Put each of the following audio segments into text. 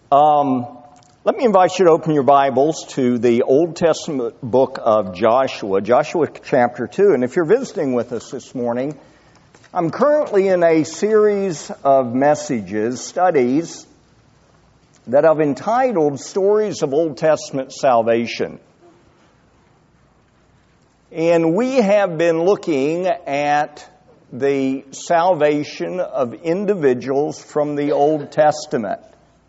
Let me invite you to open your Bibles to the Old Testament book of Joshua, Joshua chapter 2. And if you're visiting with us this morning, I'm currently in a series of messages, studies, that I've entitled Stories of Old Testament Salvation. And we have been looking at the salvation of individuals from the Old Testament.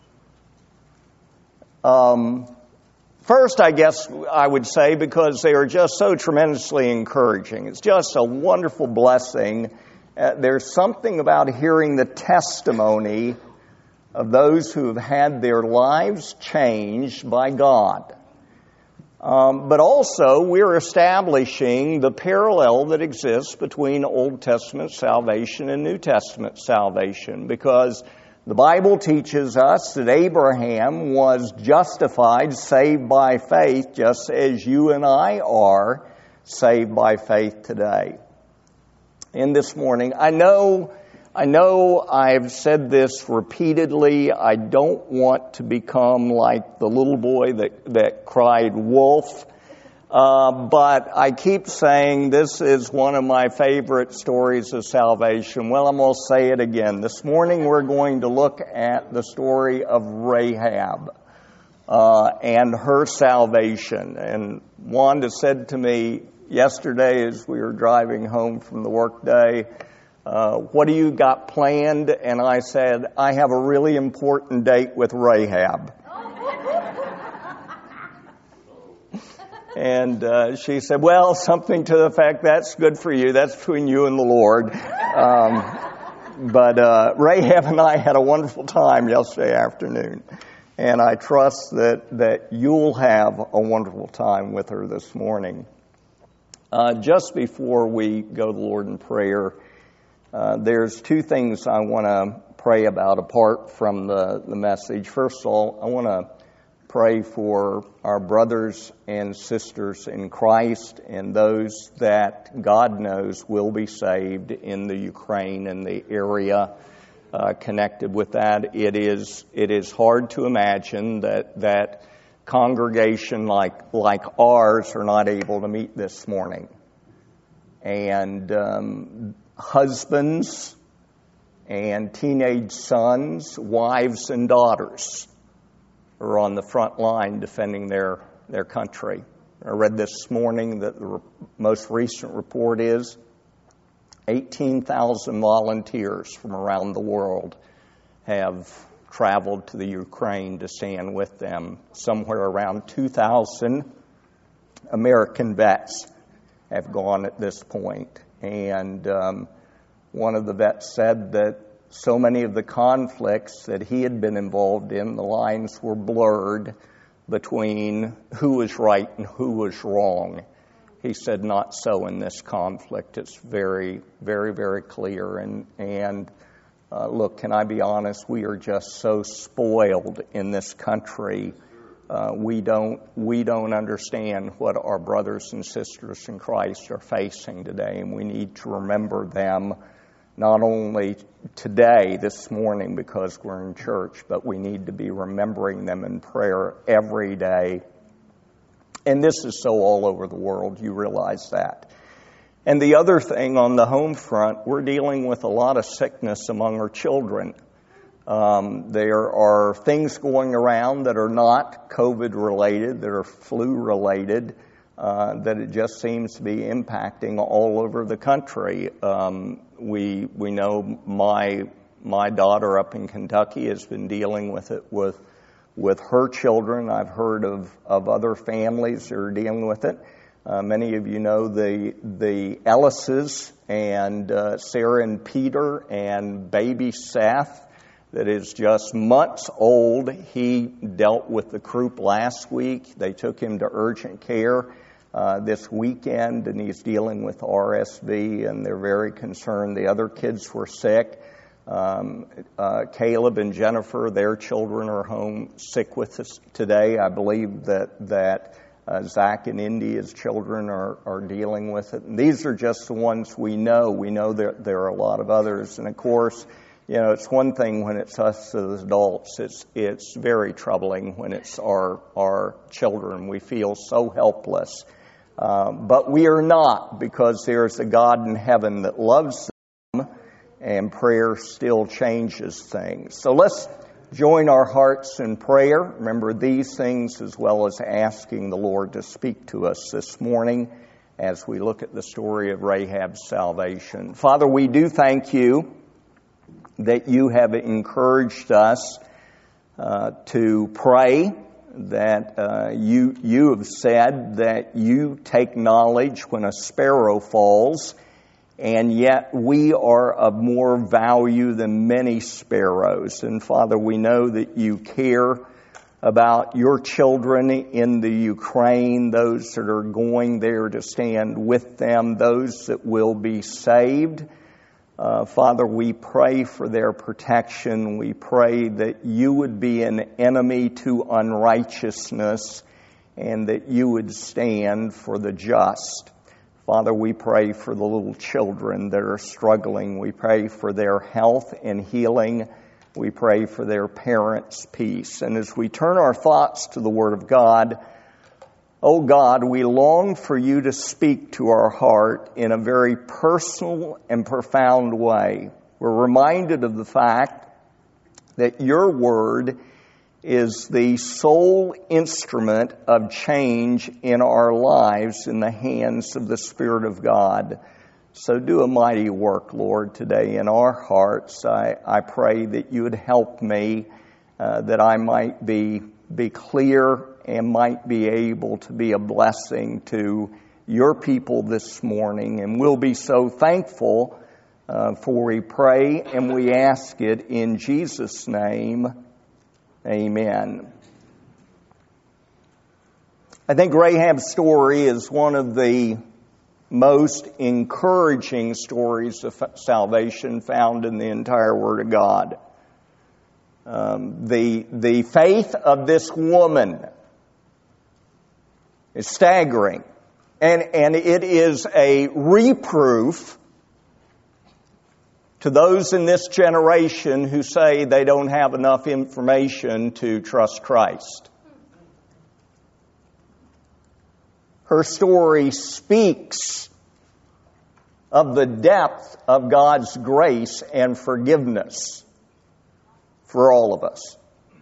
First, I guess I would say because they are just so tremendously encouraging. It's just a wonderful blessing. There's something about hearing the testimony of those who have had their lives changed by God. But also, we're establishing the parallel that exists between Old Testament salvation and New Testament salvation, because the Bible teaches us that Abraham was justified, saved by faith, just as you and I are saved by faith today. And this morning, I know I've said this repeatedly. I don't want to become like the little boy that cried wolf. But I keep saying this is one of my favorite stories of salvation. Well, I'm going to say it again. This morning we're going to look at the story of Rahab and her salvation. And Wanda said to me yesterday as we were driving home from the work day, what do you got planned? And I said, I have a really important date with Rahab. And she said, well, something to the effect, that's good for you. That's between you and the Lord. But Rahab and I had a wonderful time yesterday afternoon. And I trust that you'll have a wonderful time with her this morning. Just before we go to the Lord in prayer, there's two things I want to pray about apart from the message. First of all, I want to pray for our brothers and sisters in Christ and those that God knows will be saved in the Ukraine and the area connected with that. It is hard to imagine that congregation like ours are not able to meet this morning. And husbands and teenage sons, wives and daughters are on the front line defending their country. I read this morning that the most recent report is 18,000 volunteers from around the world have traveled to the Ukraine to stand with them. Somewhere around 2,000 American vets have gone at this point. And one of the vets said that so many of the conflicts that he had been involved in, the lines were blurred between who was right and who was wrong. He said, not so in this conflict. It's very, very, very clear. And look, can I be honest? We are just so spoiled in this country. We don't understand what our brothers and sisters in Christ are facing today, and we need to remember them not only today, this morning, because we're in church, but we need to be remembering them in prayer every day. And this is so all over the world, you realize that. And the other thing on the home front, we're dealing with a lot of sickness among our children. There are things going around that are not COVID-related, that are flu-related, that it just seems to be impacting all over the country. We know my daughter up in Kentucky has been dealing with it with her children. I've heard of other families that are dealing with it. Many of you know the Ellises and Sarah and Peter and baby Seth that is just months old. He dealt with the croup last week. They took him to urgent care this weekend, and he's dealing with RSV, and they're very concerned. The other kids were sick. Caleb and Jennifer, their children are home sick with us today. I believe that Zach and India's children are dealing with it. And these are just the ones we know. We know there are a lot of others. And of course, It's one thing when it's us as adults. It's very troubling when it's our children. We feel so helpless. But we are not, because there's a God in heaven that loves them, and prayer still changes things. So let's join our hearts in prayer. Remember these things, as well as asking the Lord to speak to us this morning as we look at the story of Rahab's salvation. Father, we do thank you that you have encouraged us to pray, that you have said that you take knowledge when a sparrow falls, and yet we are of more value than many sparrows. And Father, we know that you care about your children in the Ukraine, those that are going there to stand with them, those that will be saved. Father, we pray for their protection. We pray that you would be an enemy to unrighteousness and that you would stand for the just. Father, we pray for the little children that are struggling. We pray for their health and healing. We pray for their parents' peace. And as we turn our thoughts to the Word of God, oh God, we long for you to speak to our heart in a very personal and profound way. We're reminded of the fact that your word is the sole instrument of change in our lives in the hands of the Spirit of God. So do a mighty work, Lord, today in our hearts. I pray that you would help me, that I might be clear and might be able to be a blessing to your people this morning. And we'll be so thankful for we pray and we ask it in Jesus' name. Amen. I think Rahab's story is one of the most encouraging stories of salvation found in the entire Word of God. The faith of this woman is staggering, and it is a reproof to those in this generation who say they don't have enough information to trust Christ. Her story speaks of the depth of God's grace and forgiveness for all of us.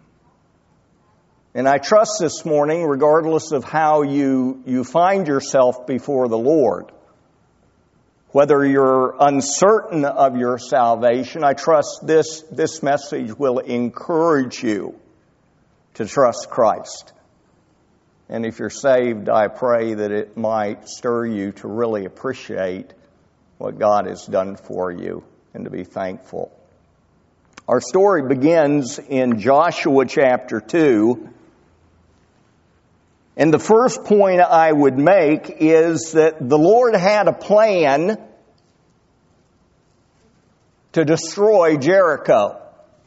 And I trust this morning, regardless of how you find yourself before the Lord, whether you're uncertain of your salvation, I trust this message will encourage you to trust Christ. And if you're saved, I pray that it might stir you to really appreciate what God has done for you and to be thankful. Our story begins in Joshua chapter 2. And the first point I would make is that the Lord had a plan to destroy Jericho.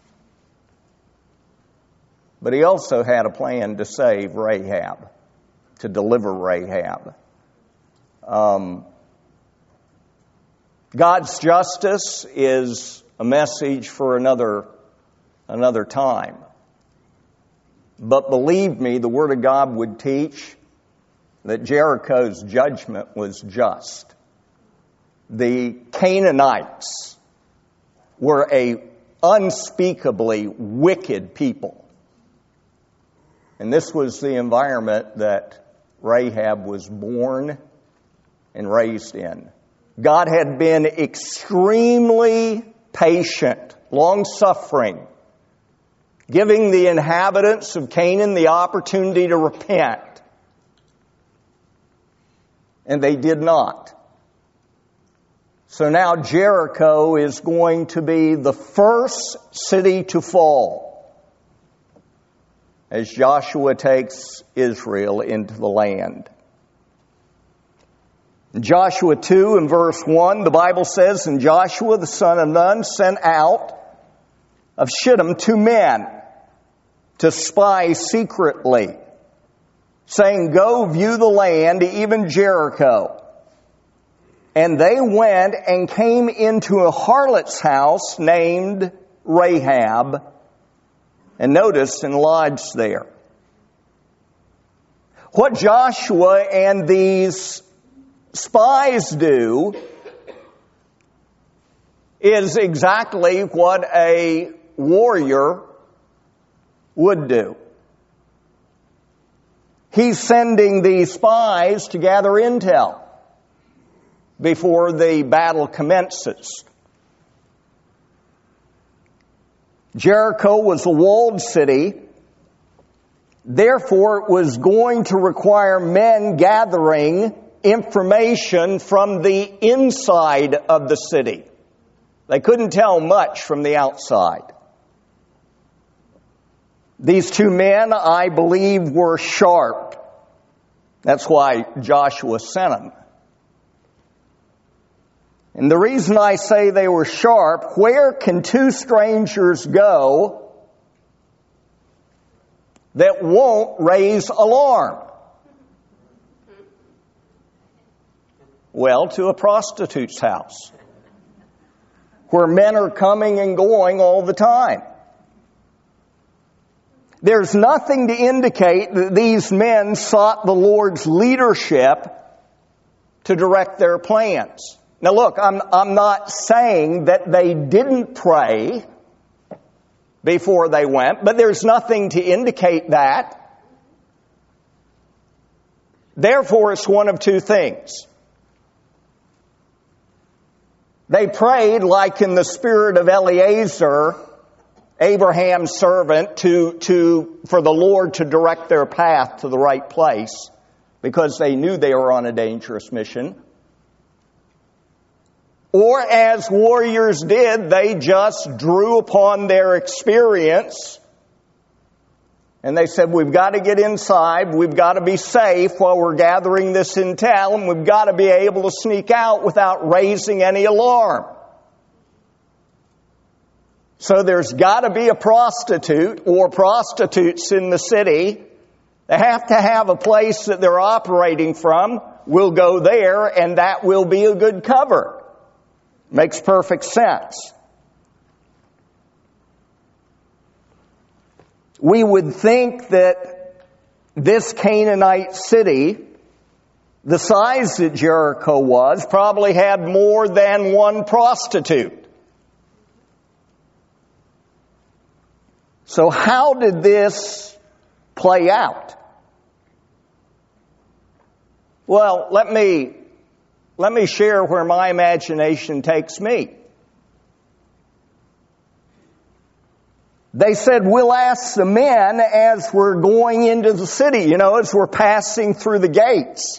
But he also had a plan to save Rahab, to deliver Rahab. God's justice is a message for another time. But believe me, the Word of God would teach that Jericho's judgment was just. The Canaanites were a unspeakably wicked people. And this was the environment that Rahab was born and raised in. God had been extremely patient, long-suffering, giving the inhabitants of Canaan the opportunity to repent. And they did not. So now Jericho is going to be the first city to fall as Joshua takes Israel into the land. In Joshua 2 and verse 1, the Bible says, "And Joshua the son of Nun sent out of Shittim 2 men to spy secretly, saying, 'Go view the land, even Jericho.' And they went and came into a harlot's house named Rahab and notice and lodge there. What Joshua and these spies do is exactly what a warrior would do. He's sending these spies to gather intel before the battle commences. Jericho was a walled city. Therefore, it was going to require men gathering information from the inside of the city. They couldn't tell much from the outside. These two men, I believe, were sharp. That's why Joshua sent them. And the reason I say they were sharp, where can two strangers go that won't raise alarm? Well, to a prostitute's house, where men are coming and going all the time. There's nothing to indicate that these men sought the Lord's leadership to direct their plans. Now look, I'm not saying that they didn't pray before they went, but there's nothing to indicate that. Therefore, it's one of two things. They prayed like in the spirit of Eliezer, Abraham's servant, for the Lord to direct their path to the right place, because they knew they were on a dangerous mission. Or as warriors did, they just drew upon their experience and they said, we've got to get inside, we've got to be safe while we're gathering this intel, and we've got to be able to sneak out without raising any alarm. So there's got to be a prostitute or prostitutes in the city. They have to have a place that they're operating from. We'll go there, and that will be a good cover. Makes perfect sense. We would think that this Canaanite city, the size that Jericho was, probably had more than one prostitute. So how did this play out? Well, let me share where my imagination takes me. They said, we'll ask the men as we're going into the city, as we're passing through the gates.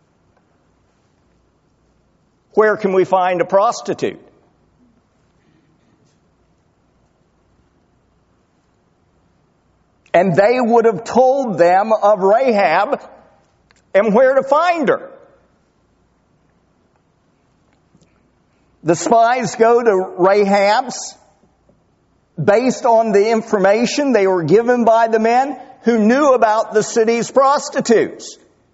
Where can we find a prostitute? And they would have told them of Rahab and where to find her. The spies go to Rahab's based on the information they were given by the men who knew about the city's prostitutes.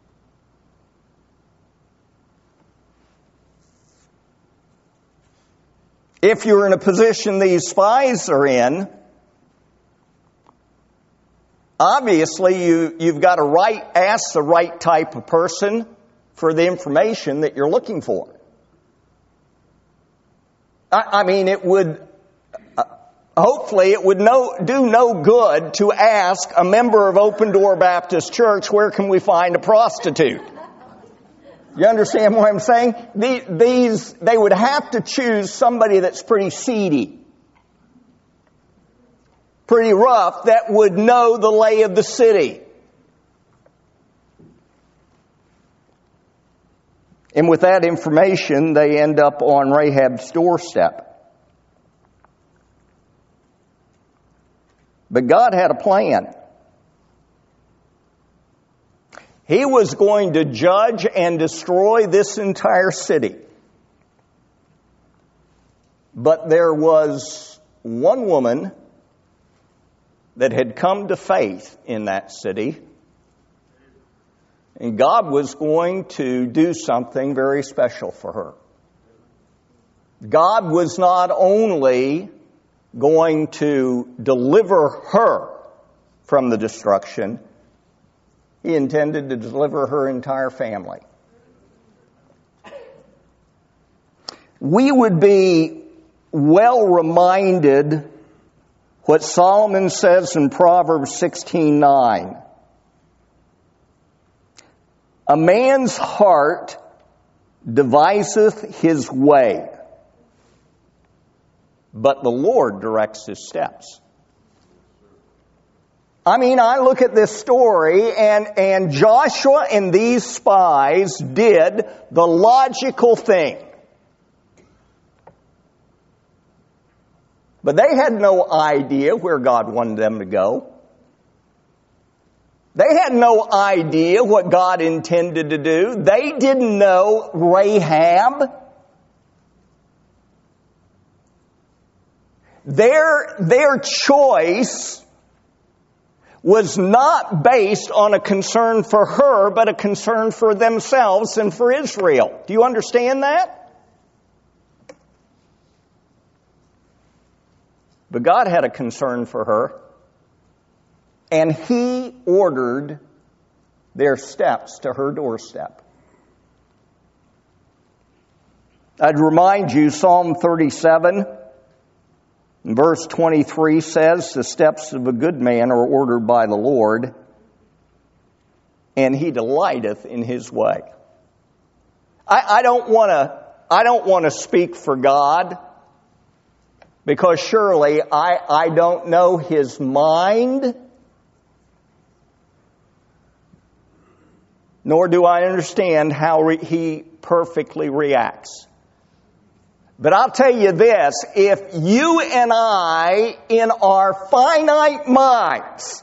If you're in a position these spies are in, obviously you've got to ask the right type of person for the information that you're looking for. Hopefully it would do no good to ask a member of Open Door Baptist Church, where can we find a prostitute? You understand what I'm saying? They would have to choose somebody that's pretty seedy, pretty rough, that would know the lay of the city. And with that information, they end up on Rahab's doorstep. But God had a plan. He was going to judge and destroy this entire city. But there was one woman that had come to faith in that city, and God was going to do something very special for her. God was not only going to deliver her from the destruction, he intended to deliver her entire family. We would be well reminded what Solomon says in Proverbs 16:9. A man's heart deviseth his way, but the Lord directs his steps. I mean, I look at this story, and Joshua and these spies did the logical thing. But they had no idea where God wanted them to go. They had no idea what God intended to do. They didn't know Rahab. Their choice was not based on a concern for her, but a concern for themselves and for Israel. Do you understand that? But God had a concern for her, and He ordered their steps to her doorstep. I'd remind you, Psalm 37, verse 23 says, the steps of a good man are ordered by the Lord, and He delighteth in His way. I don't want to speak for God, because surely I don't know His mind, nor do I understand how He perfectly reacts. But I'll tell you this, if you and I, in our finite minds,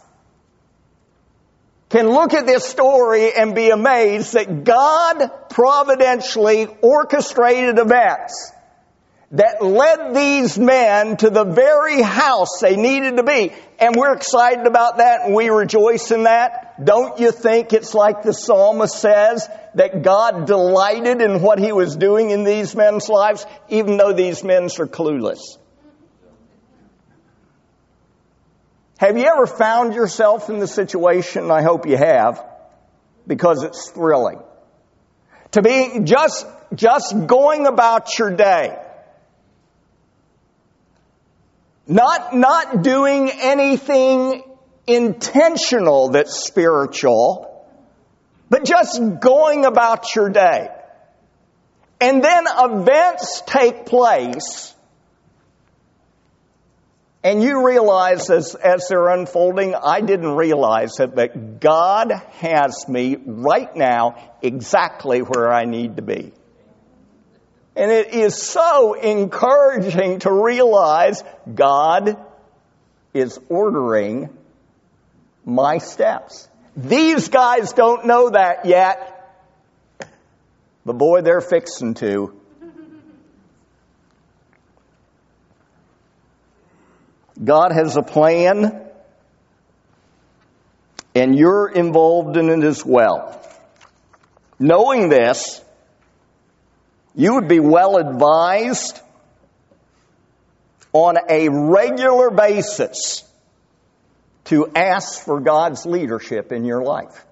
can look at this story and be amazed that God providentially orchestrated events that led these men to the very house they needed to be. And we're excited about that and we rejoice in that. Don't you think it's like the psalmist says, that God delighted in what He was doing in these men's lives, even though these men are clueless? Have you ever found yourself in the situation? I hope you have, because it's thrilling. To be just going about your day, not doing anything intentional that's spiritual, but just going about your day. And then events take place, and you realize as they're unfolding, I didn't realize it, but God has me right now exactly where I need to be. And it is so encouraging to realize God is ordering my steps. These guys don't know that yet, but boy, they're fixing to. God has a plan, and you're involved in it as well. Knowing this, you would be well advised on a regular basis to ask for God's leadership in your life.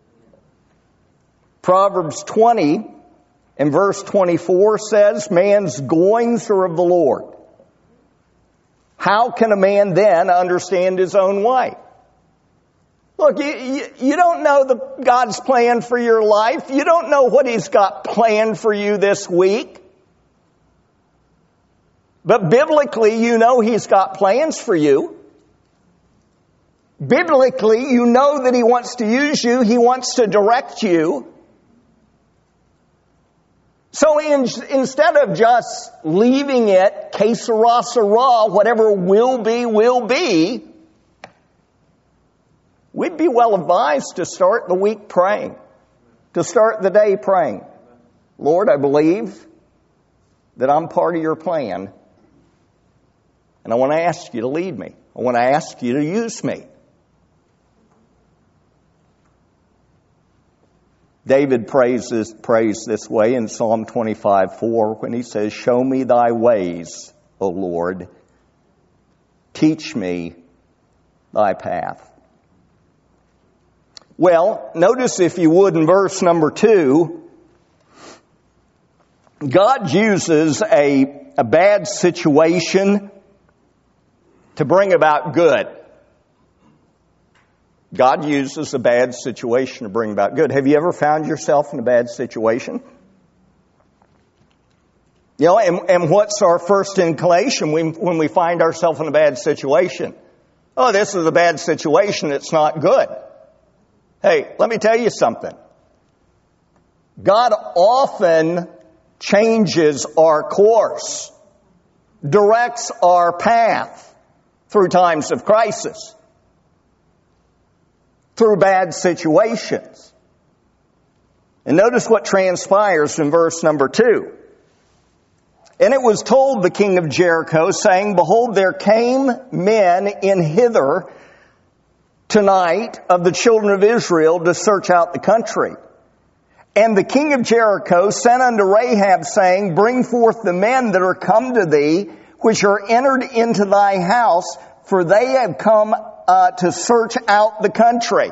Proverbs 20 and verse 24 says, man's goings are of the Lord. How can a man then understand his own way? Look, you don't know God's plan for your life. You don't know what He's got planned for you this week. But biblically, you know He's got plans for you. Biblically, you know that He wants to use you. He wants to direct you. So instead of just leaving it, que sera, sera, whatever will be, we'd be well advised to start the week praying, to start the day praying. Lord, I believe that I'm part of your plan, and I want to ask you to lead me. I want to ask you to use me. David prays this way in Psalm 25:4 when he says, show me thy ways, O Lord, teach me thy path. Well, notice if you would in verse number 2, God uses a bad situation to bring about good. God uses a bad situation to bring about good. Have you ever found yourself in a bad situation? You know, and what's our first inclination when we find ourselves in a bad situation? Oh, this is a bad situation. It's not good. Hey, let me tell you something. God often changes our course, directs our path through times of crisis, through bad situations. And notice what transpires in verse number 2. And it was told the king of Jericho, saying, Behold, there came men in hither tonight of the children of Israel to search out the country. And the king of Jericho sent unto Rahab, saying, Bring forth the men that are come to thee, which are entered into thy house, for they have come to search out the country.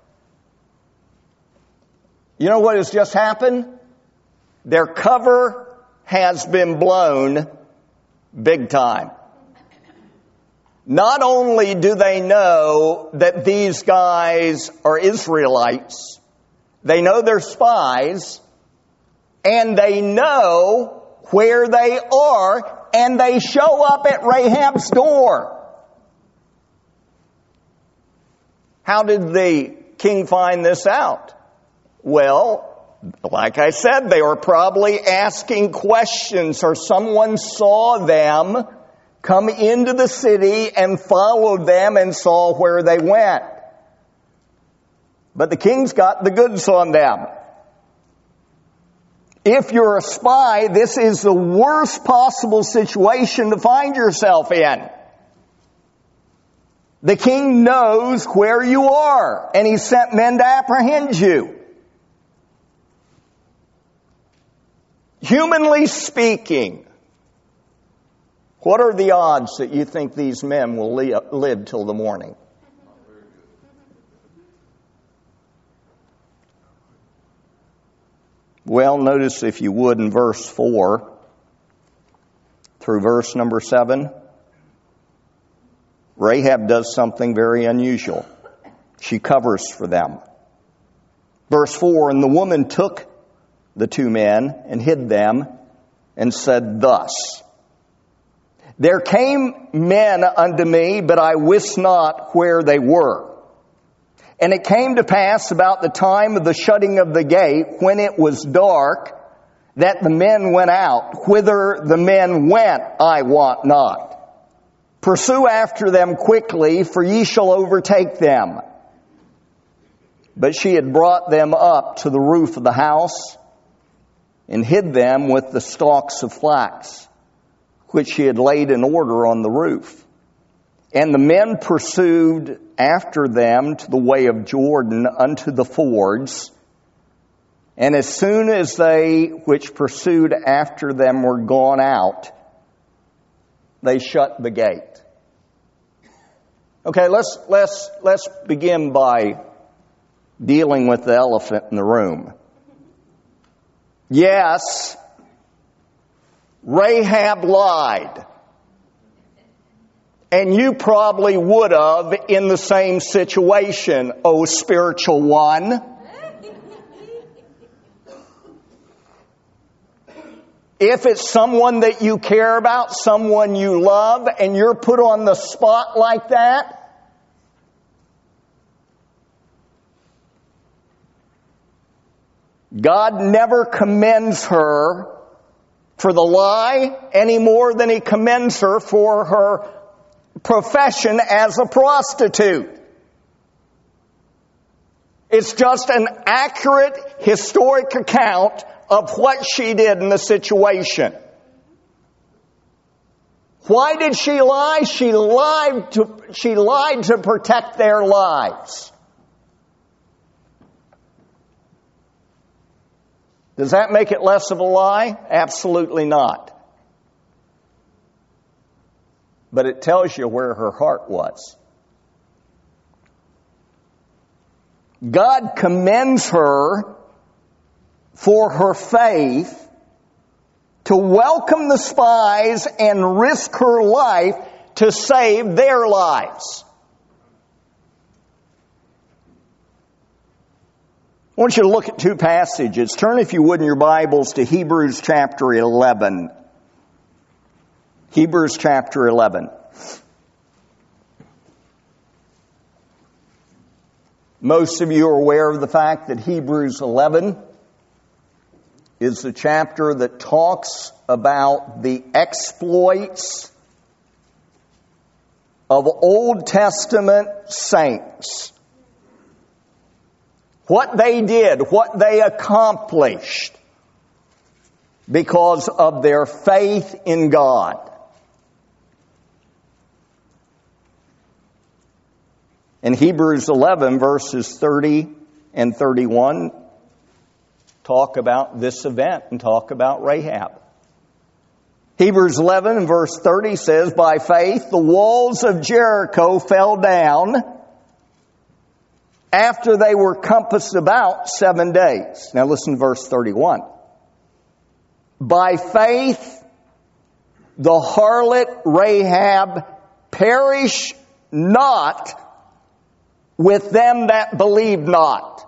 You know what has just happened? Their cover has been blown big time. Not only do they know that these guys are Israelites, they know they're spies, and they know where they are, and they show up at Rahab's door. How did the king find this out? Well, like I said, they were probably asking questions, or someone saw them come into the city and followed them and saw where they went. But the king's got the goods on them. If you're a spy, this is the worst possible situation to find yourself in. The king knows where you are, and he sent men to apprehend you. Humanly speaking, what are the odds that you think these men will live till the morning? Well, notice if you would in verse 4 through verse number 7, Rahab does something very unusual. She covers for them. Verse 4, And the woman took the 2 men and hid them and said thus, There came men unto me, but I wist not where they were. And it came to pass about the time of the shutting of the gate, when it was dark, that the men went out. Whither the men went, I wot not. Pursue after them quickly, for ye shall overtake them. But she had brought them up to the roof of the house, and hid them with the stalks of flax, which she had laid in order on the roof. And the men pursued after them to the way of Jordan unto the fords. And as soon as they which pursued after them were gone out, they shut the gate. Okay, let's begin by dealing with the elephant in the room. Yes, Rahab lied. And you probably would have in the same situation, oh spiritual one. If it's someone that you care about, someone you love, and you're put on the spot like that, God never commends her for the lie any more than He commends her for her profession as a prostitute. It's just an accurate historic account of what she did in the situation. Why did she lie? She lied to protect their lives. Does that make it less of a lie? Absolutely not. but it tells you where her heart was. God commends her for her faith to welcome the spies and risk her life to save their lives. I want you to look at two passages. Turn, if you would, in your Bibles to Hebrews chapter 11. Hebrews chapter 11. Most of you are aware of the fact that Hebrews 11 is the chapter that talks about the exploits of Old Testament saints. What they did, what they accomplished because of their faith in God. In Hebrews 11, verses 30 and 31, talk about this event and talk about Rahab. Hebrews 11 and verse 30 says, "By faith the walls of Jericho fell down after they were compassed about 7 days." Now listen to verse 31. "By faith the harlot Rahab perished not with them that believed not,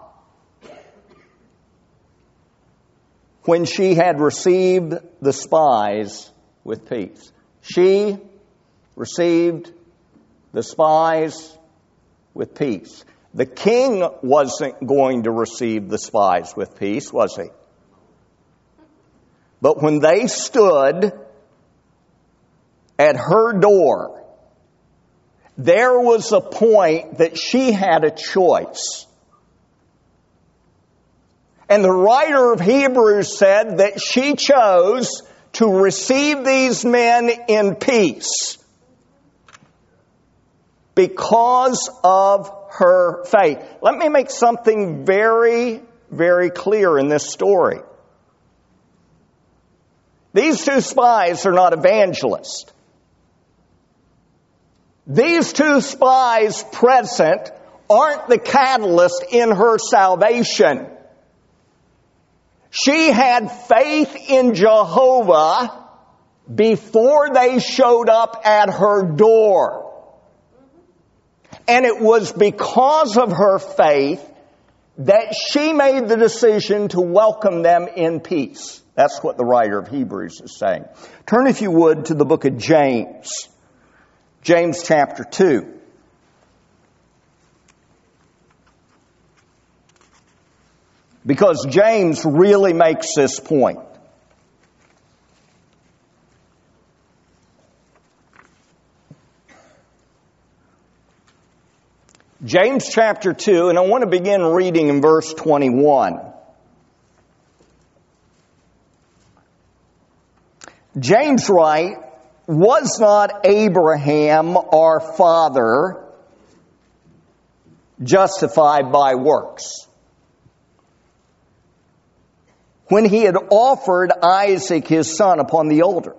when she had received the spies with peace." She received the spies with peace. The king wasn't going to receive the spies with peace, was he? But when they stood at her door, there was a point that she had a choice. And the writer of Hebrews said that she chose to receive these men in peace because of her faith. Let me make something very, very clear in this story. These two spies are not evangelists. These two spies present aren't the catalyst in her salvation. She had faith in Jehovah before they showed up at her door. And it was because of her faith that she made the decision to welcome them in peace. That's what the writer of Hebrews is saying. Turn, if you would, to the book of James. James chapter 2. Because James really makes this point. James chapter 2, and I want to begin reading in verse 21. James writes, "Was not Abraham our father justified by works, when he had offered Isaac his son upon the altar?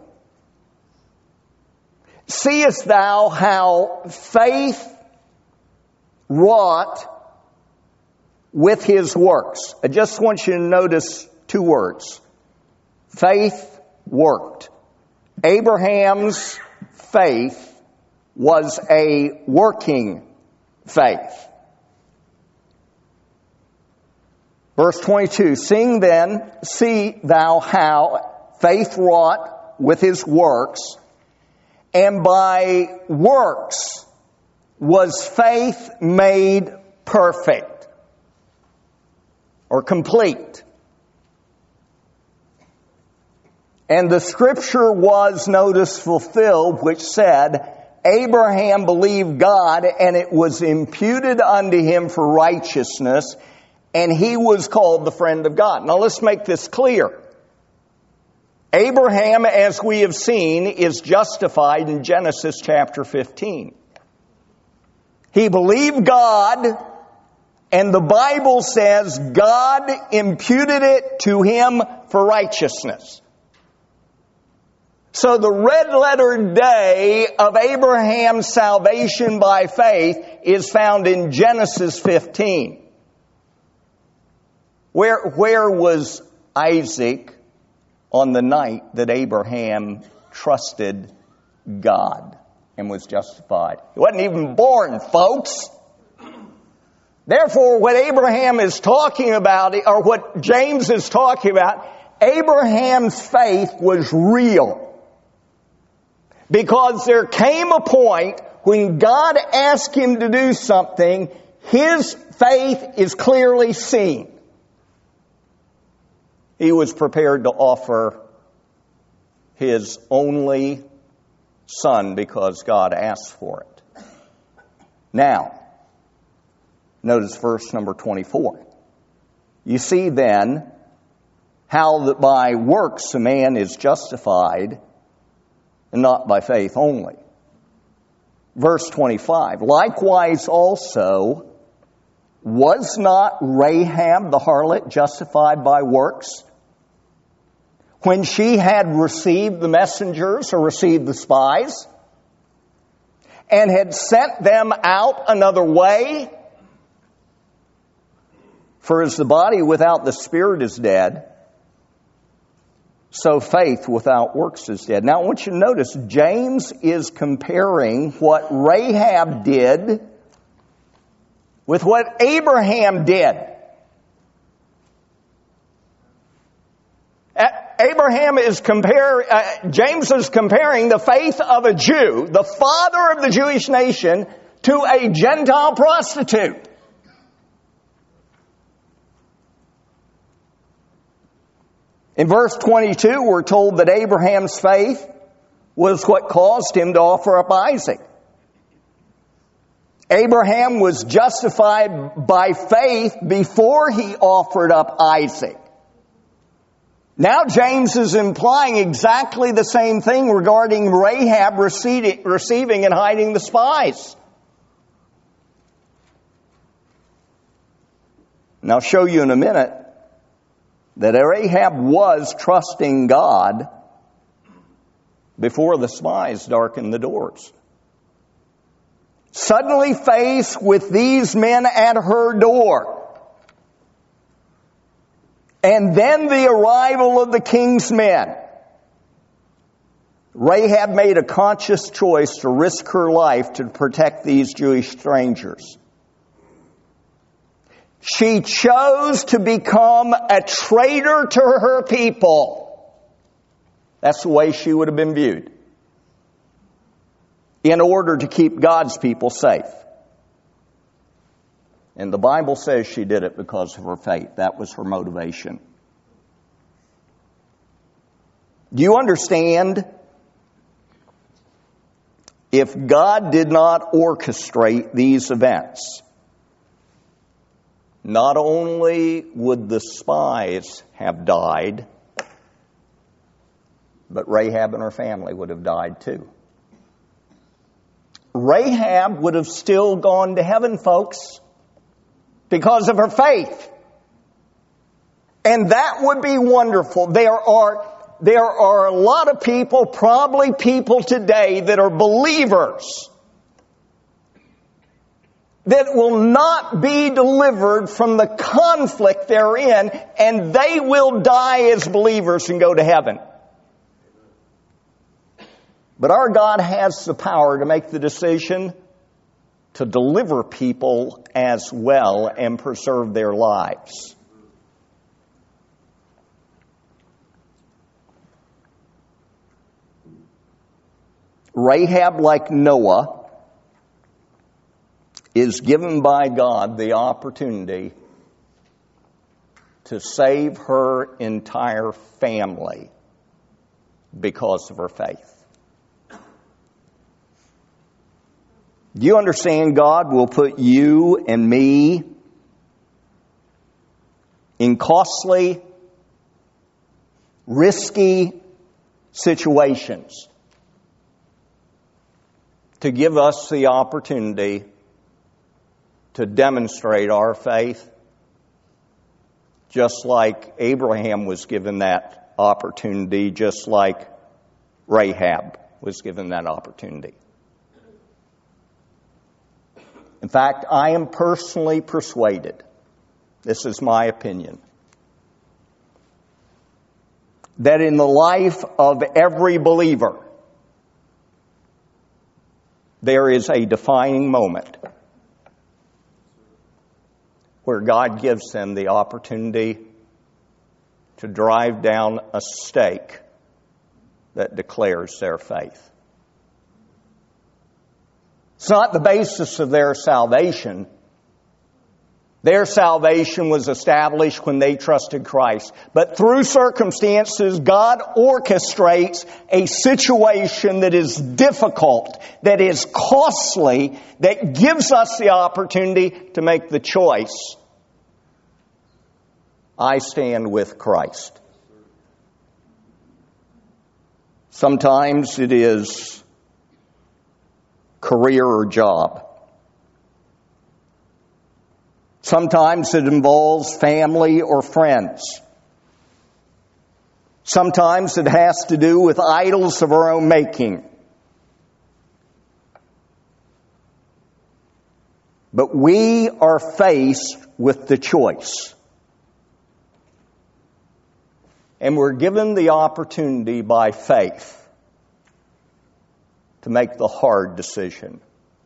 Seest thou how faith wrought with his works?" I just want you to notice two words. Faith worked. Abraham's faith was a working faith. Verse 22, see thou how faith wrought with his works, and by works was faith made perfect or complete. And the scripture was, notice, fulfilled, which said, Abraham believed God, and it was imputed unto him for righteousness, and he was called the friend of God. Now let's make this clear. Abraham, as we have seen, is justified in Genesis chapter 15. He believed God, and the Bible says God imputed it to him for righteousness. So the red letter day of Abraham's salvation by faith is found in Genesis 15. Where was Isaac on the night that Abraham trusted God and was justified? He wasn't even born, folks. Therefore, what Abraham is talking about, or what James is talking about, Abraham's faith was real. Because there came a point when God asked him to do something, his faith is clearly seen. He was prepared to offer his only son because God asked for it. Now, notice verse number 24. You see then how that by works a man is justified, and not by faith only. Verse 25. Likewise also, was not Rahab the harlot justified by works when she had received the messengers or received the spies and had sent them out another way? For as the body without the spirit is dead, so faith without works is dead. Now I want you to notice, James is comparing what Rahab did with what Abraham did. James is comparing the faith of a Jew, the father of the Jewish nation, to a Gentile prostitute. In verse 22, we're told that Abraham's faith was what caused him to offer up Isaac. Abraham was justified by faith before he offered up Isaac. Now James is implying exactly the same thing regarding Rahab receiving and hiding the spies. And I'll show you in a minute that Rahab was trusting God before the spies darkened the doors. Suddenly faced with these men at her door, and then the arrival of the king's men, Rahab made a conscious choice to risk her life to protect these Jewish strangers. She chose to become a traitor to her people. That's the way she would have been viewed, in order to keep God's people safe. And the Bible says she did it because of her faith. That was her motivation. Do you understand? If God did not orchestrate these events, not only would the spies have died, but Rahab and her family would have died too. Rahab would have still gone to heaven, folks, because of her faith. And that would be wonderful. There are a lot of people, probably people today, that are believers that will not be delivered from the conflict they're in, and they will die as believers and go to heaven. But our God has the power to make the decision to deliver people as well and preserve their lives. Rahab, like Noah, is given by God the opportunity to save her entire family because of her faith. Do you understand God will put you and me in costly, risky situations to give us the opportunity to demonstrate our faith, just like Abraham was given that opportunity, just like Rahab was given that opportunity. In fact, I am personally persuaded, this is my opinion, that in the life of every believer, there is a defining moment where God gives them the opportunity to drive down a stake that declares their faith. It's not the basis of their salvation. Their salvation was established when they trusted Christ. But through circumstances, God orchestrates a situation that is difficult, that is costly, that gives us the opportunity to make the choice. I stand with Christ. Sometimes it is career or job. Sometimes it involves family or friends. Sometimes it has to do with idols of our own making. But we are faced with the choice. And we're given the opportunity by faith to make the hard decision.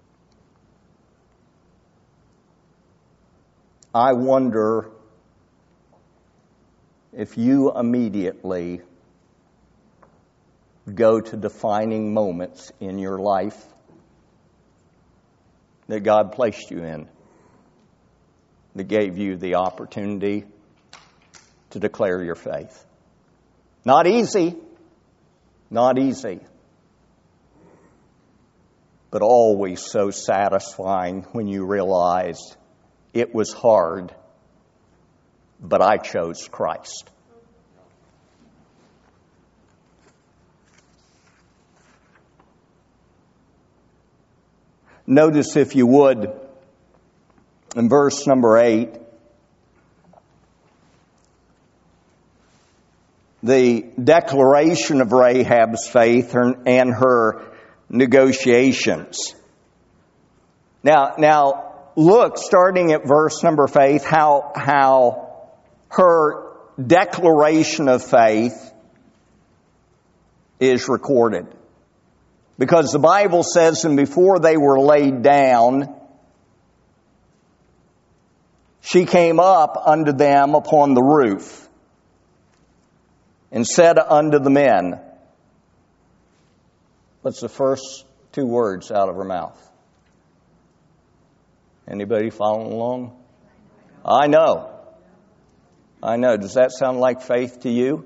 I wonder if you immediately go to defining moments in your life that God placed you in, that gave you the opportunity to declare your faith. Not easy, but always so satisfying when you realized it was hard, but I chose Christ. Notice, if you would, in verse number 8, the declaration of Rahab's faith and her negotiations. Now, look, starting at verse number 8, how her declaration of faith is recorded. Because the Bible says, and before they were laid down, she came up unto them upon the roof and said unto the men. What's the first two words out of her mouth? Anybody following along? I know. Does that sound like faith to you?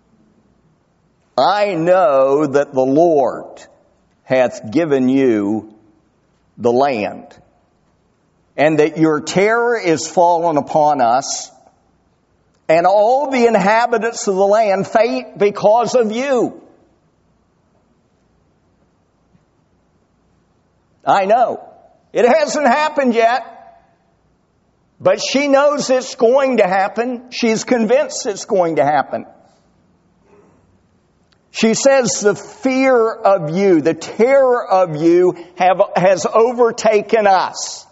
I know that the Lord hath given you the land, and that your terror is fallen upon us, and all the inhabitants of the land faint because of you. I know. It hasn't happened yet, but she knows it's going to happen. She's convinced it's going to happen. She says the fear of you, the terror of you has overtaken us.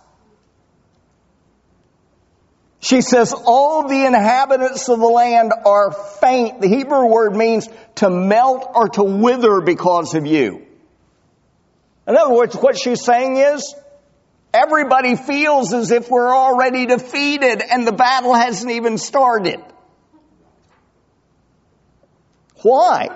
She says all the inhabitants of the land are faint. The Hebrew word means to melt or to wither because of you. In other words, what she's saying is, everybody feels as if we're already defeated and the battle hasn't even started. Why?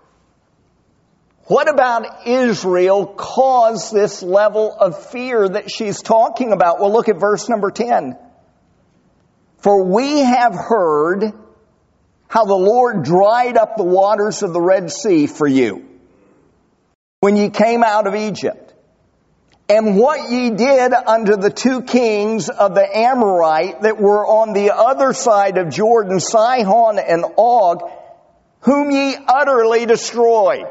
What about Israel caused this level of fear that she's talking about? Well, look at verse number 10. For we have heard how the Lord dried up the waters of the Red Sea for you when ye came out of Egypt, and what ye did unto the two kings of the Amorite that were on the other side of Jordan, Sihon and Og, whom ye utterly destroyed.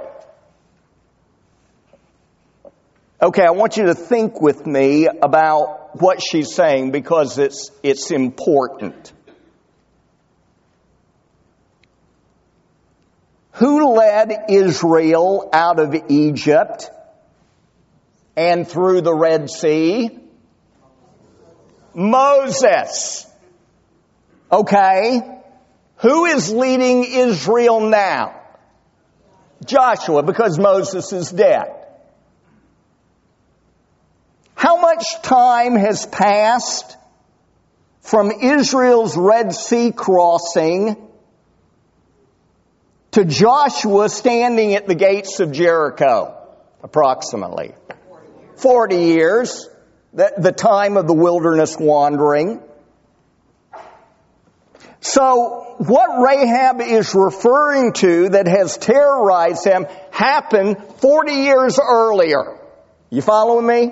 Okay, I want you to think with me about what she's saying, because it's important. Who led Israel out of Egypt and through the Red Sea? Moses. Okay. Who is leading Israel now? Joshua, because Moses is dead. How much time has passed from Israel's Red Sea crossing to Joshua standing at the gates of Jericho? Approximately 40 years, the time of the wilderness wandering. So what Rahab is referring to that has terrorized them happened 40 years earlier. You following me?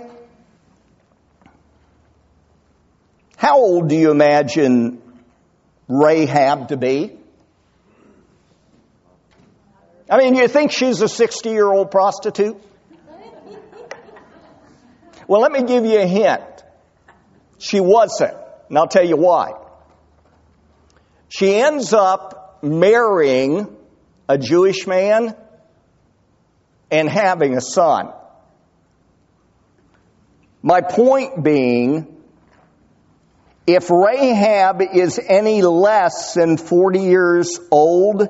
How old do you imagine Rahab to be? I mean, you think she's a 60-year-old prostitute? Well, let me give you a hint. She wasn't, and I'll tell you why. She ends up marrying a Jewish man and having a son. My point being, if Rahab is any less than 40 years old,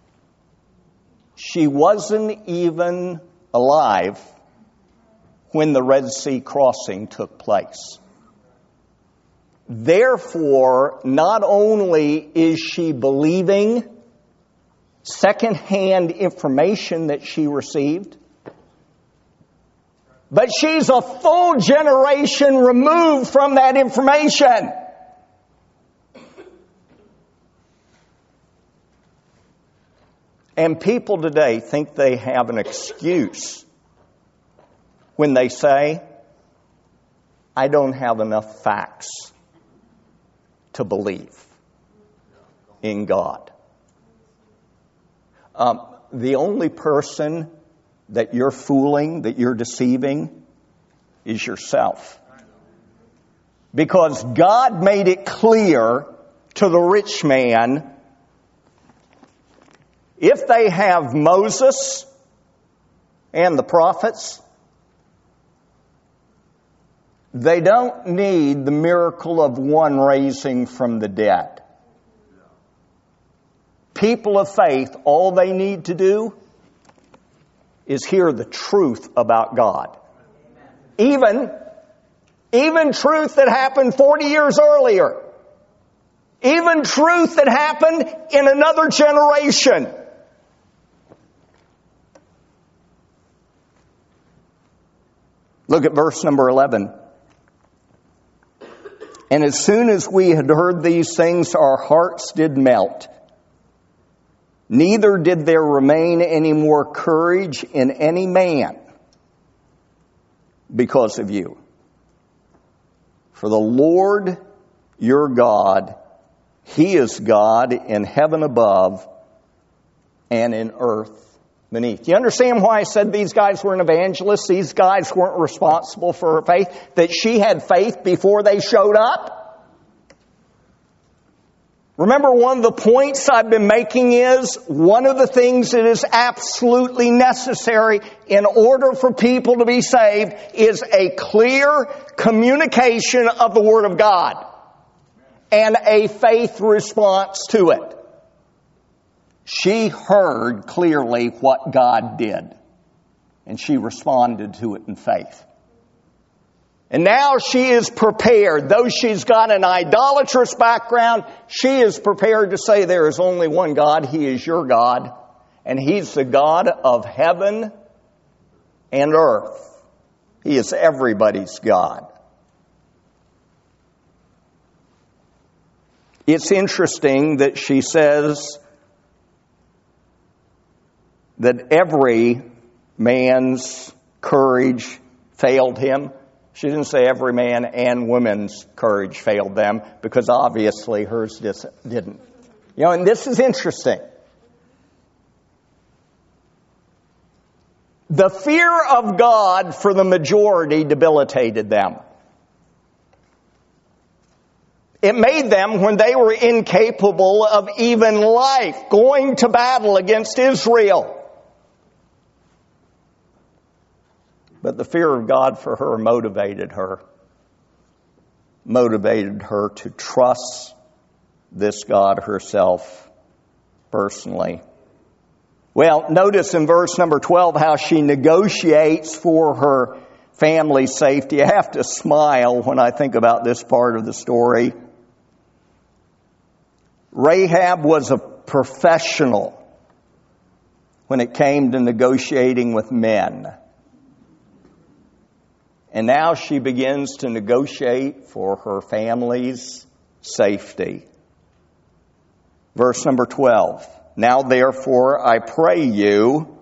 she wasn't even alive when the Red Sea crossing took place. Therefore, not only is she believing secondhand information that she received, but she's a full generation removed from that information. And people today think they have an excuse when they say, I don't have enough facts to believe in God. The only person that you're fooling, that you're deceiving, is yourself. Because God made it clear to the rich man, if they have Moses and the prophets, they don't need the miracle of one raising from the dead. People of faith, all they need to do is hear the truth about God. Even truth that happened 40 years earlier. Even truth that happened in another generation. Look at verse number 11. And as soon as we had heard these things, our hearts did melt. Neither did there remain any more courage in any man because of you. For the Lord your God, He is God in heaven above and in earth beneath. You understand why I said these guys weren't evangelists? These guys weren't responsible for her faith? That she had faith before they showed up? Remember, one of the points I've been making is one of the things that is absolutely necessary in order for people to be saved is a clear communication of the Word of God and a faith response to it. She heard clearly what God did, and she responded to it in faith. And now she is prepared. Though she's got an idolatrous background, she is prepared to say there is only one God. He is your God, and He's the God of heaven and earth. He is everybody's God. It's interesting that she says that every man's courage failed him. She didn't say every man and woman's courage failed them, because obviously hers didn't. You know, and this is interesting. The fear of God for the majority debilitated them. It made them, when they were incapable of even life, going to battle against Israel. But the fear of God for her motivated her to trust this God herself personally. Well, notice in verse number 12 how she negotiates for her family's safety. I have to smile when I think about this part of the story. Rahab was a professional when it came to negotiating with men. And now she begins to negotiate for her family's safety. Verse number 12. Now therefore, I pray you,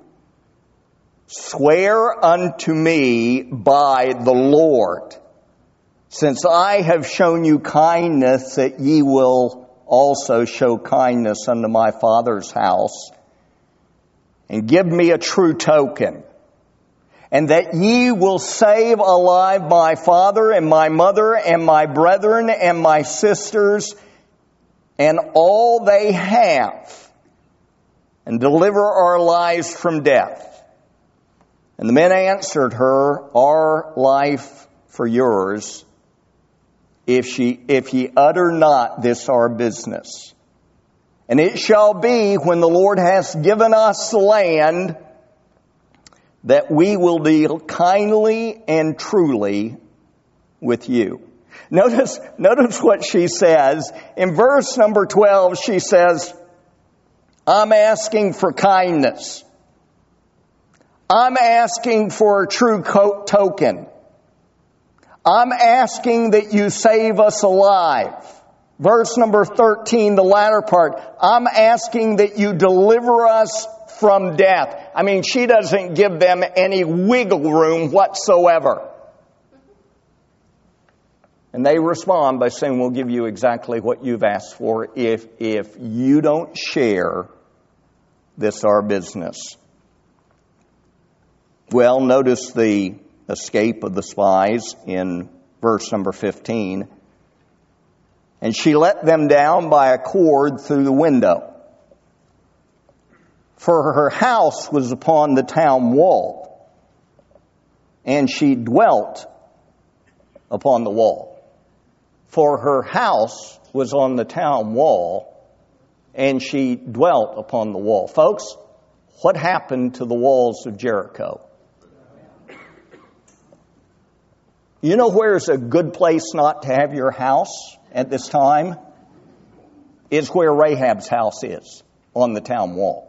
swear unto me by the Lord, since I have shown you kindness, that ye will also show kindness unto my father's house, and give me a true token, and that ye will save alive my father and my mother and my brethren and my sisters and all they have, and deliver our lives from death. And the men answered her, our life for yours, if ye utter not this our business. And it shall be, when the Lord hath given us the land, that we will deal kindly and truly with you. Notice what she says. In verse number 12, she says, I'm asking for kindness. I'm asking for a true token. I'm asking that you save us alive. Verse number 13, the latter part, I'm asking that you deliver us from death. I mean, she doesn't give them any wiggle room whatsoever. And they respond by saying, we'll give you exactly what you've asked for if you don't share this our business. Well, notice the escape of the spies in verse number 15. And she let them down by a cord through the window. For her house was upon the town wall, and she dwelt upon the wall. For her house was on the town wall, and she dwelt upon the wall. Folks, what happened to the walls of Jericho? You know where's a good place not to have your house at this time? Is where Rahab's house is, on the town wall.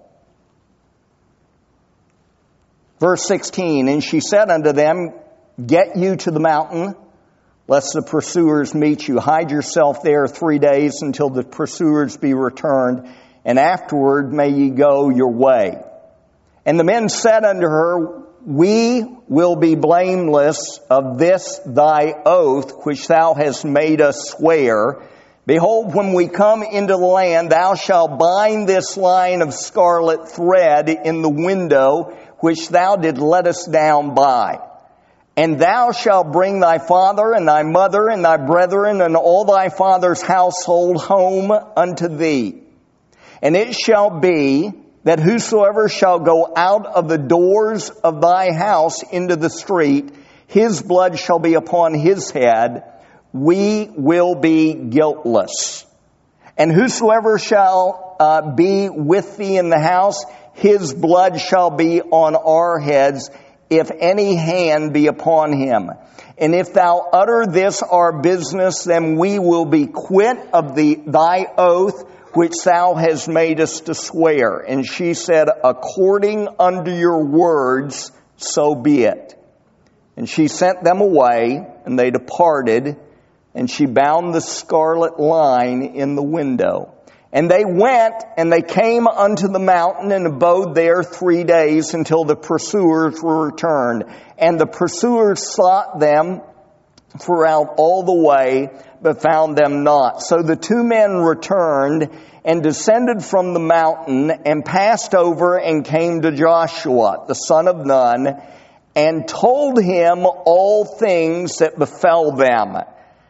Verse 16, and she said unto them, get you to the mountain, lest the pursuers meet you. Hide yourself there 3 days until the pursuers be returned, and afterward may ye go your way. And the men said unto her, we will be blameless of this thy oath, which thou hast made us swear. Behold, when we come into the land, thou shalt bind this line of scarlet thread in the window, which thou did let us down by. And thou shalt bring thy father and thy mother and thy brethren and all thy father's household home unto thee. And it shall be that whosoever shall go out of the doors of thy house into the street, his blood shall be upon his head. We will be guiltless. And whosoever shall be with thee in the house, his blood shall be on our heads, if any hand be upon him. And if thou utter this our business, then we will be quit of thy oath, which thou hast made us to swear. And she said, according unto your words, so be it. And she sent them away, and they departed, and she bound the scarlet line in the window. And they went, and they came unto the mountain, and abode there 3 days, until the pursuers were returned. And the pursuers sought them throughout all the way, but found them not. So the two men returned, and descended from the mountain, and passed over, and came to Joshua, the son of Nun, and told him all things that befell them.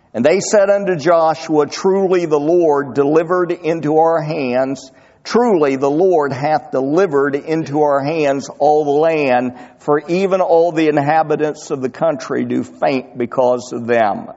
And they said unto Joshua, truly the Lord delivered into our hands, truly the Lord hath delivered into our hands all the land, for even all the inhabitants of the country do faint because of them.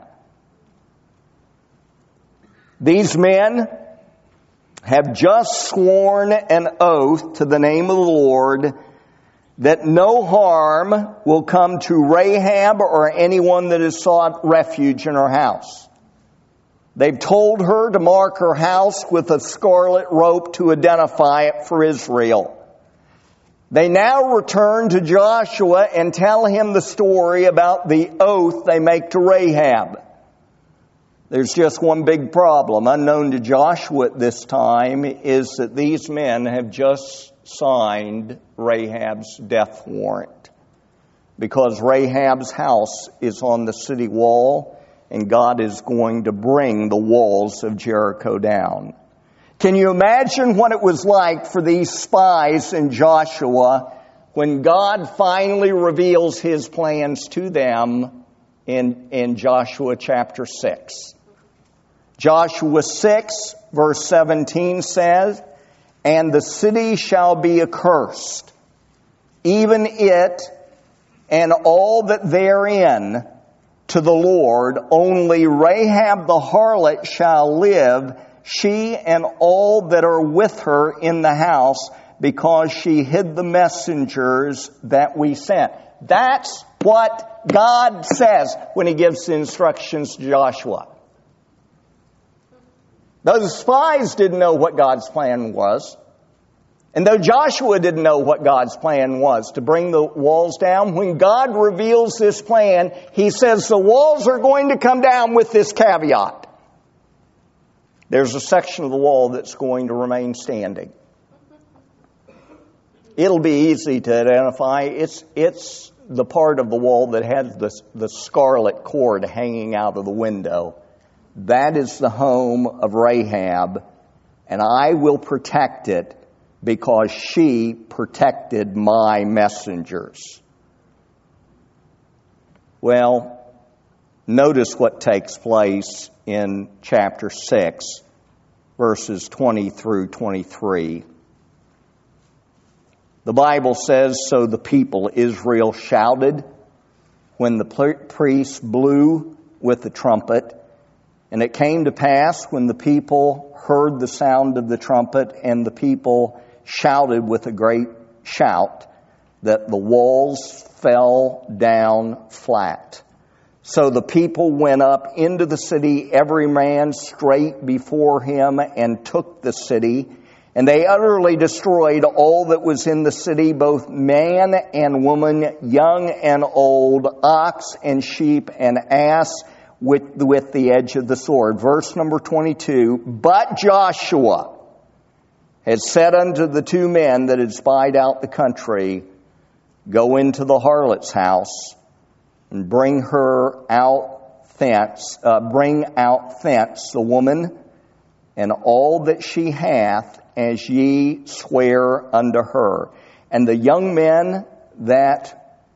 These men have just sworn an oath to the name of the Lord that no harm will come to Rahab or anyone that has sought refuge in her house. They've told her to mark her house with a scarlet rope to identify it for Israel. They now return to Joshua and tell him the story about the oath they make to Rahab. There's just one big problem. Unknown to Joshua at this time is that these men have just signed Rahab's death warrant, because Rahab's house is on the city wall and God is going to bring the walls of Jericho down. Can you imagine what it was like for these spies in Joshua when God finally reveals his plans to them in Joshua chapter 6? Joshua 6 verse 17 says, and the city shall be accursed, even it and all that therein, to the Lord. Only Rahab the harlot shall live, she and all that are with her in the house, because she hid the messengers that we sent. That's what God says when he gives the instructions to Joshua. Those spies didn't know what God's plan was. And though Joshua didn't know what God's plan was to bring the walls down, when God reveals this plan, he says the walls are going to come down with this caveat. There's a section of the wall that's going to remain standing. It'll be easy to identify. It's the part of the wall that has the scarlet cord hanging out of the window. That is the home of Rahab, and I will protect it because she protected my messengers. Well, notice what takes place in chapter 6, verses 20 through 23. The Bible says, so the people Israel shouted when the priest blew with the trumpet. And it came to pass when the people heard the sound of the trumpet and the people shouted with a great shout that the walls fell down flat. So the people went up into the city, every man straight before him, and took the city. And they utterly destroyed all that was in the city, both man and woman, young and old, ox and sheep and ass, with the edge of the sword. Verse number 22, but Joshua had said unto the two men that had spied out the country, go into the harlot's house and bring out thence the woman and all that she hath, as ye swear unto her. And the young men that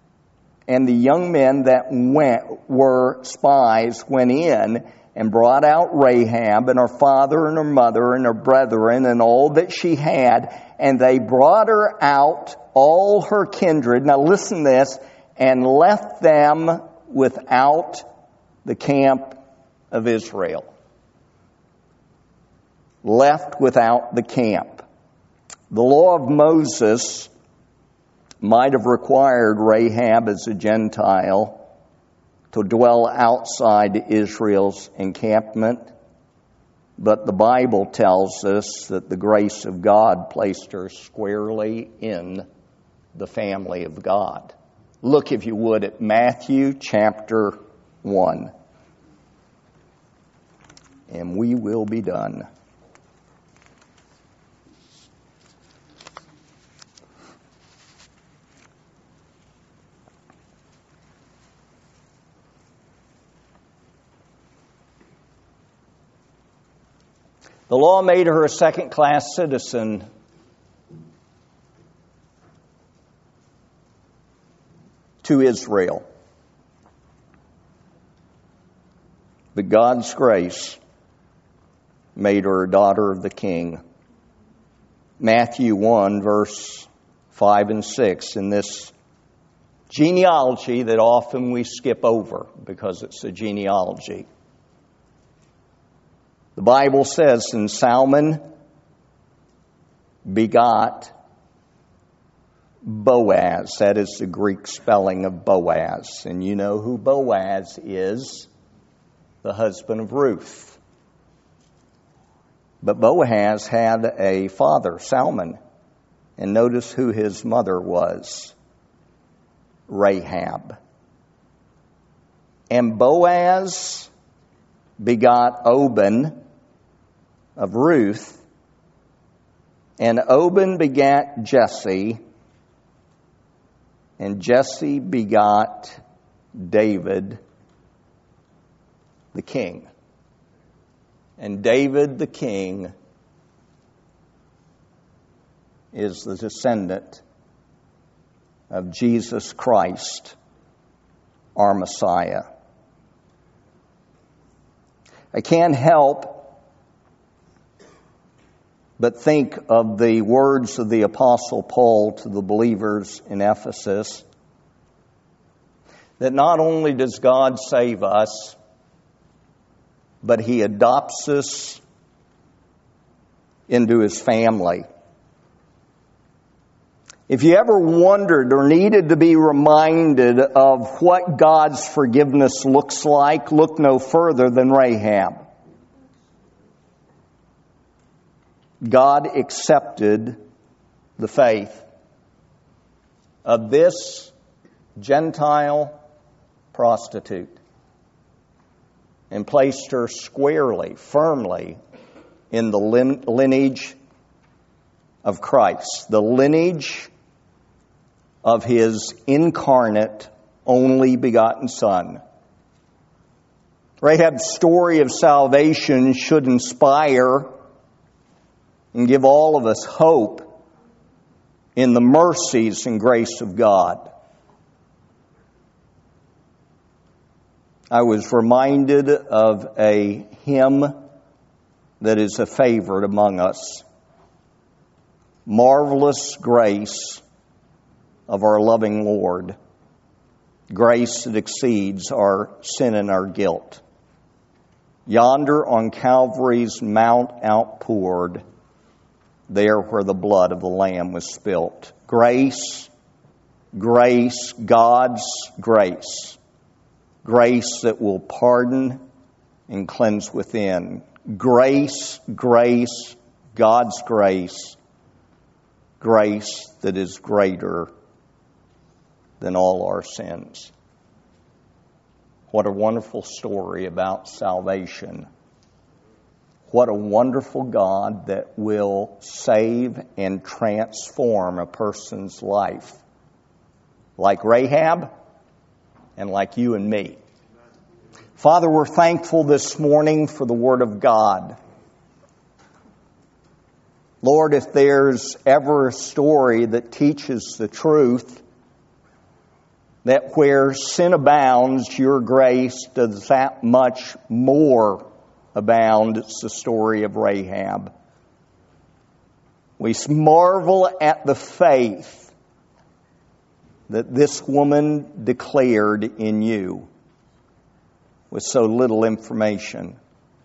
were spies went in and brought out Rahab and her father and her mother and her brethren and all that she had, and they brought her out, all her kindred. Now listen to this, and left them without the camp of Israel. Left without the camp. The law of Moses might have required Rahab as a Gentile to dwell outside Israel's encampment, but the Bible tells us that the grace of God placed her squarely in the family of God. Look, if you would, at Matthew chapter 1, and we will be done. The law made her a second-class citizen. To Israel. But God's grace made her a daughter of the King. Matthew 1, verse 5 and 6, in this genealogy that often we skip over because it's a genealogy. The Bible says, and Salmon begot Boaz. That is the Greek spelling of Boaz. And you know who Boaz is, the husband of Ruth. But Boaz had a father, Salmon. And notice who his mother was, Rahab. And Boaz begot Obed of Ruth, and Obed begat Jesse, and Jesse begot David the king. And David the king is the descendant of Jesus Christ, our Messiah. I can't help but think of the words of the Apostle Paul to the believers in Ephesus, that not only does God save us, but He adopts us into His family. If you ever wondered or needed to be reminded of what God's forgiveness looks like, look no further than Rahab. God accepted the faith of this Gentile prostitute and placed her squarely, firmly in the lineage of Christ, the lineage of His incarnate, only begotten Son. Rahab's story of salvation should inspire and give all of us hope in the mercies and grace of God. I was reminded of a hymn that is a favorite among us. Marvelous grace of our loving Lord, grace that exceeds our sin and our guilt. Yonder on Calvary's mount outpoured, there where the blood of the Lamb was spilt. Grace, grace, God's grace. Grace that will pardon and cleanse within. Grace, grace, God's grace. Grace that is greater than all our sins. What a wonderful story about salvation. What a wonderful God that will save and transform a person's life. Like Rahab and like you and me. Father, we're thankful this morning for the Word of God. Lord, if there's ever a story that teaches the truth, that where sin abounds, your grace does that much more abound. It's the story of Rahab. We marvel at the faith that this woman declared in you with so little information.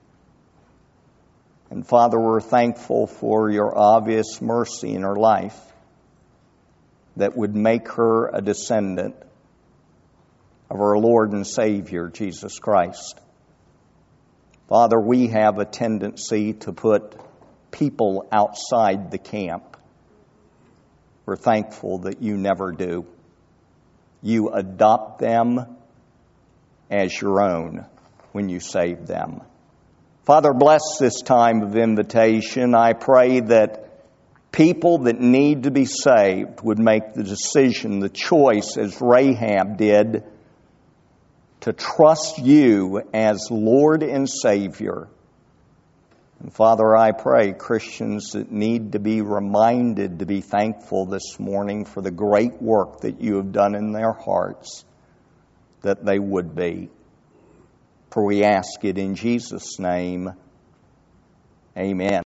And Father, we're thankful for your obvious mercy in her life that would make her a descendant of our Lord and Savior, Jesus Christ. Father, we have a tendency to put people outside the camp. We're thankful that you never do. You adopt them as your own when you save them. Father, bless this time of invitation. I pray that people that need to be saved would make the decision, the choice, as Rahab did, to trust you as Lord and Savior. And Father, I pray Christians that need to be reminded to be thankful this morning for the great work that you have done in their hearts, that they would be. For we ask it in Jesus' name. Amen.